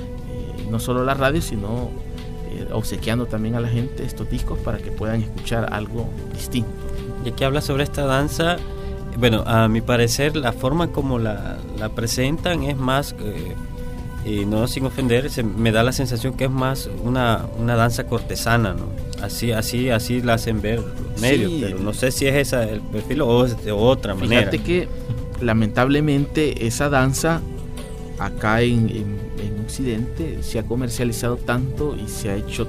no solo la radio, sino obsequiando también a la gente estos discos para que puedan escuchar algo distinto. Y aquí habla sobre esta danza. Bueno, a mi parecer la forma como la presentan es más, y no sin ofender, me da la sensación que es más una danza cortesana, ¿no? Así la hacen ver los medios, Sí. pero no sé si es esa el perfil o es de otra manera. Fíjate que lamentablemente esa danza acá en Occidente se ha comercializado tanto y se ha hecho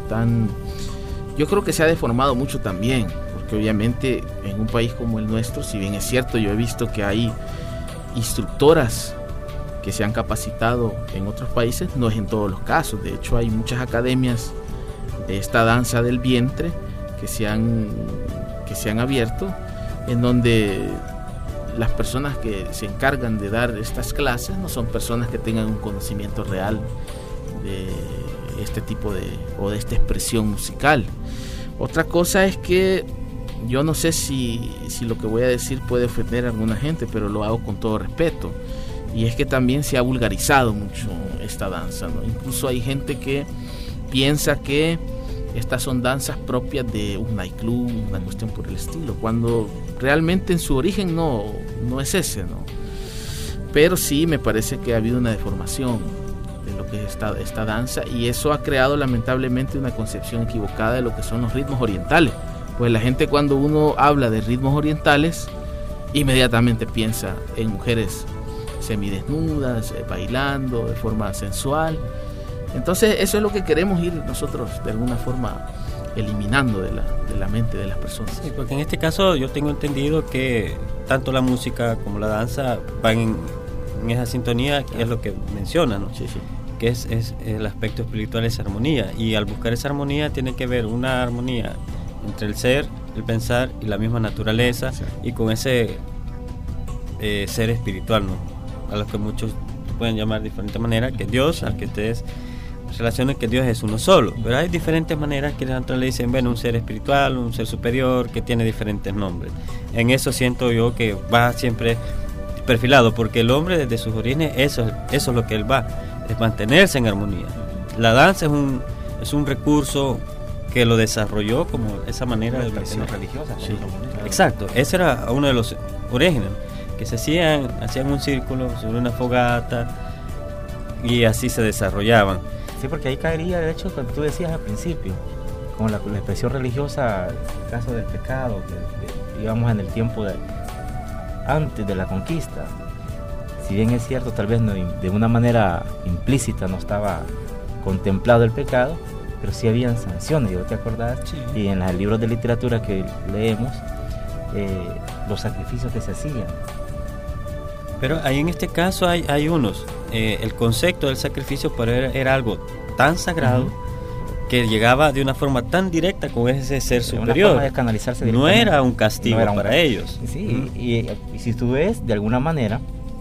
yo creo que se ha deformado mucho también, porque obviamente en un país como el nuestro, si bien es cierto, yo he visto que hay instructoras que se han capacitado en otros países, no es en todos los casos. De hecho, hay muchas academias de esta danza del vientre que se han abierto, en donde las personas que se encargan de dar estas clases no son personas que tengan un conocimiento real de este tipo de esta expresión musical. Otra cosa es que yo no sé si lo que voy a decir puede ofender a alguna gente, pero lo hago con todo respeto. Y es que también se ha vulgarizado mucho esta danza, ¿no? Incluso hay gente que piensa que estas son danzas propias de un nightclub, una cuestión por el estilo, cuando realmente en su origen no es ese, ¿no? Pero sí me parece que ha habido una deformación de lo que es esta danza, y eso ha creado lamentablemente una concepción equivocada de lo que son los ritmos orientales. Pues la gente, cuando uno habla de ritmos orientales, inmediatamente piensa en mujeres semidesnudas, bailando de forma sensual. Entonces eso es lo que queremos ir nosotros de alguna forma eliminando de la la mente de las personas. Sí, porque en este caso yo tengo entendido que tanto la música como la danza van en esa sintonía, que es lo que menciona, ¿no? Sí, sí. Que es el aspecto espiritual, es armonía, y al buscar esa armonía tiene que ver una armonía entre el ser, el pensar y la misma naturaleza, Sí. y con ese ser espiritual, ¿no? A lo que muchos pueden llamar de diferente manera, que Dios, al que ustedes relacionan que Dios es uno solo, pero hay diferentes maneras que nosotros le dicen, bueno, un ser espiritual, un ser superior, que tiene diferentes nombres. En eso siento yo que va siempre perfilado, porque el hombre desde sus orígenes, eso es lo que él va, es mantenerse en armonía. La danza es un recurso que lo desarrolló como esa manera de expresión mantener. religiosa. Sí, claro. Exacto, ese era uno de los orígenes, que se hacían un círculo sobre una fogata y así se desarrollaban. Sí, porque ahí caería el hecho que tú decías al principio, con la expresión religiosa, el caso del pecado, que digamos en el tiempo antes de la conquista. Si bien es cierto, tal vez no, de una manera implícita no estaba contemplado el pecado, pero sí habían sanciones, ¿te acordás? Sí. Y en los libros de literatura que leemos, los sacrificios que se hacían. Pero ahí en este caso hay unos, el concepto del sacrificio era algo tan sagrado, que llegaba de una forma tan directa con ese ser Una superior. forma de canalizarse No directamente. era un castigo No era un para castigo. ellos. Sí, y si tú ves, de alguna manera,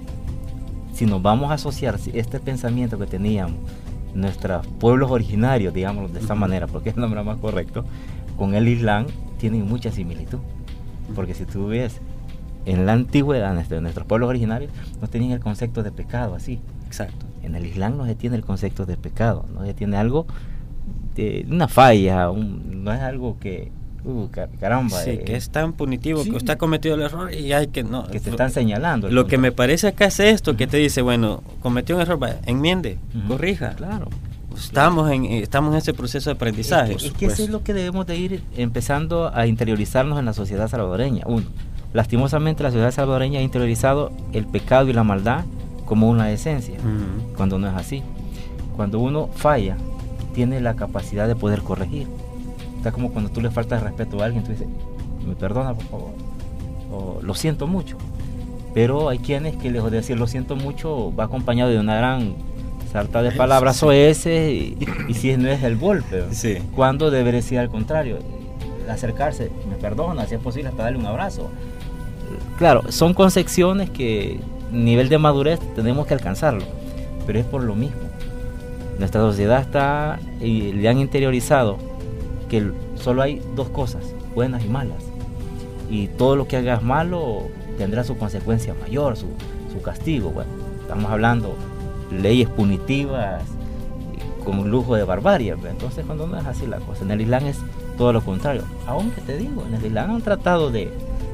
si nos vamos a asociar este pensamiento que teníamos nuestros pueblos originarios, digamos de esta manera, porque es el nombre más correcto, con el Islam, tienen mucha similitud. Porque si tú ves, en la antigüedad, nuestros pueblos originarios no tenían el concepto de pecado así. Exacto. En el Islam no se tiene el concepto de pecado, no se tiene algo de una falla, no es algo que, caramba. Sí, que es tan punitivo, sí. que usted ha cometido el error y hay que no. Que te están señalando. Lo que me parece acá es esto, que te dice, bueno, cometió un error, vaya, enmiende, corrija. Claro. Estamos en ese proceso de aprendizaje. Es que eso es lo que debemos de ir empezando a interiorizarnos en la sociedad salvadoreña. Uno, lastimosamente la sociedad salvadoreña ha interiorizado el pecado y la maldad como una esencia, cuando no es así. Cuando uno falla, tiene la capacidad de poder corregir. Está como cuando tú le faltas respeto a alguien, tú dices, me perdona por favor, o lo siento mucho. Pero hay quienes que lejos de decir lo siento mucho, va acompañado de una gran sarta de palabras soeces y si no es el golpe, sí. Cuando debería ser al contrario, acercarse, me perdona, si es posible hasta darle un abrazo. Claro, son concepciones que nivel de madurez tenemos que alcanzarlo, pero es por lo mismo. Nuestra sociedad está y le han interiorizado que solo hay dos cosas, buenas y malas, y todo lo que hagas malo tendrá su consecuencia mayor, su castigo. Bueno, estamos hablando leyes punitivas con un lujo de barbarie, ¿verdad? Entonces cuando no es así la cosa, en el Islam es todo lo contrario. Aunque te digo, en el Islam han tratado de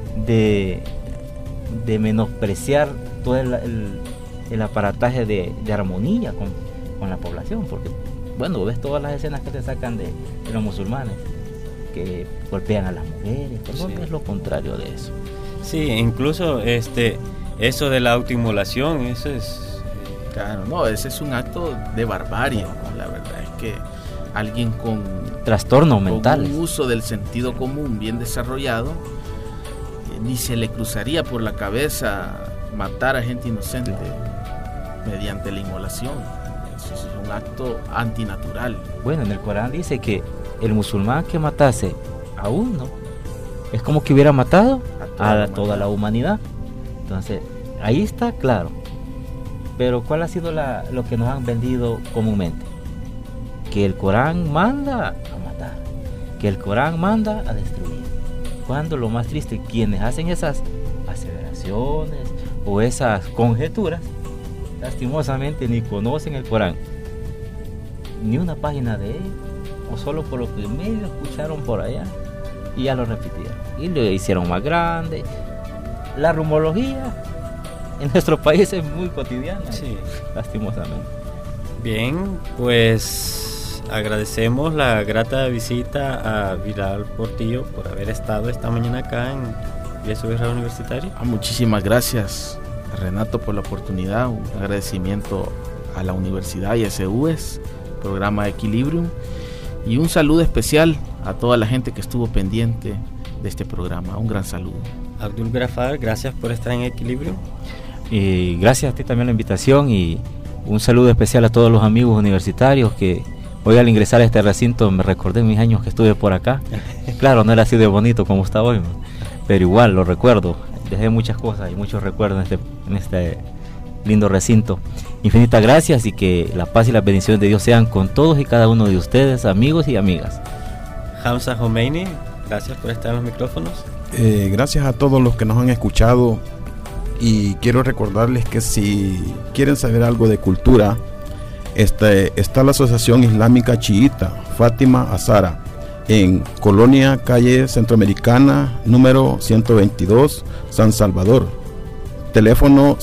menospreciar todo el aparataje de armonía con la población, porque bueno, ves todas las escenas que te sacan de los musulmanes que golpean a las mujeres, pero Sí. no es lo contrario de eso. Sí, incluso eso de la autoinmolación, eso es Claro, no, ese es un acto de barbarie, ¿no? La verdad es que alguien con Trastornos mentales. un uso del sentido común bien desarrollado, ni se le cruzaría por la cabeza matar a gente inocente mediante la inmolación. Eso es un acto antinatural. Bueno, en el Corán dice que el musulmán que matase a uno es como que hubiera matado a toda la humanidad. Entonces, ahí está claro. Pero ¿cuál ha sido lo que nos han vendido comúnmente? Que el Corán manda a matar, que el Corán manda a destruir. Cuando lo más triste, quienes hacen esas aseveraciones o esas conjeturas, lastimosamente ni conocen el Corán, ni una página de él, o solo por lo que medio escucharon por allá y ya lo repitieron y lo hicieron más grande. La rumorología en nuestro país es muy cotidiana, sí. Lastimosamente. Bien, pues agradecemos la grata visita a Vidal Portillo por haber estado esta mañana acá en Iglesia Guerrero Universitario. Muchísimas gracias, Renato, por la oportunidad. Un agradecimiento a la Universidad y a SUES, programa Equilibrium, y un saludo especial a toda la gente que estuvo pendiente de este programa. Un gran saludo. Abdul Ghaffar, gracias por estar en Equilibrio. Y gracias a ti también la invitación, y un saludo especial a todos los amigos universitarios que hoy al ingresar a este recinto me recordé mis años que estuve por acá. Claro, no era así de bonito como está hoy, pero igual lo recuerdo. Dejé muchas cosas y muchos recuerdos en este lindo recinto. Infinitas gracias, y que la paz y las bendiciones de Dios sean con todos y cada uno de ustedes, amigos y amigas. Hamza Homeini, gracias por estar en los micrófonos. Gracias a todos los que nos han escuchado, y quiero recordarles que si quieren saber algo de cultura, está la Asociación Islámica Chiita Fátima Azara en Colonia, calle Centroamericana, número 122, San Salvador. Teléfono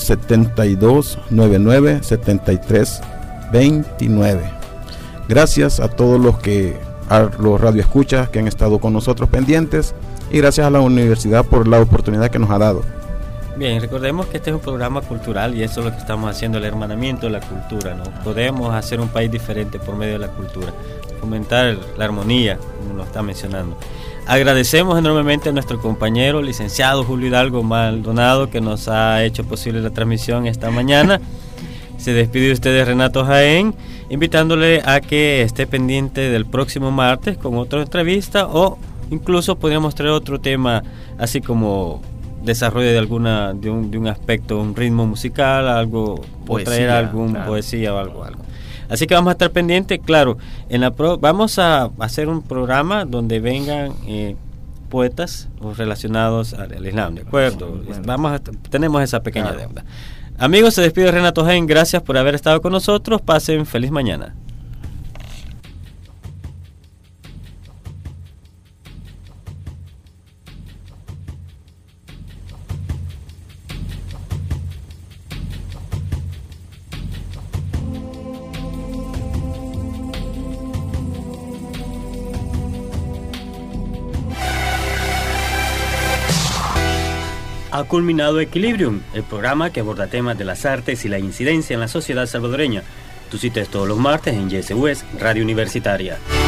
7299-7329. Gracias a todos los radioescuchas que han estado con nosotros pendientes, y gracias a la universidad por la oportunidad que nos ha dado. Bien, recordemos que este es un programa cultural, y eso es lo que estamos haciendo, el hermanamiento de la cultura, ¿no? Podemos hacer un país diferente por medio de la cultura, fomentar la armonía, como lo está mencionando. Agradecemos enormemente a nuestro compañero licenciado Julio Hidalgo Maldonado, que nos ha hecho posible la transmisión esta mañana. Se despide de ustedes Renato Jaén, invitándole a que esté pendiente del próximo martes con otra entrevista, o incluso podríamos traer otro tema, así como desarrollo de un aspecto, un ritmo musical, algo, poesía, o traer algún poesía o algo. Así que vamos a estar pendientes, claro. Vamos a hacer un programa donde vengan poetas relacionados al Islam, ¿de acuerdo? Bueno. Tenemos esa pequeña deuda. Amigos, se despide Renato Jaén, gracias por haber estado con nosotros, pasen feliz mañana. Ha culminado Equilibrium, el programa que aborda temas de las artes y la incidencia en la sociedad salvadoreña. Tu cita es todos los martes en YSUS Radio Universitaria.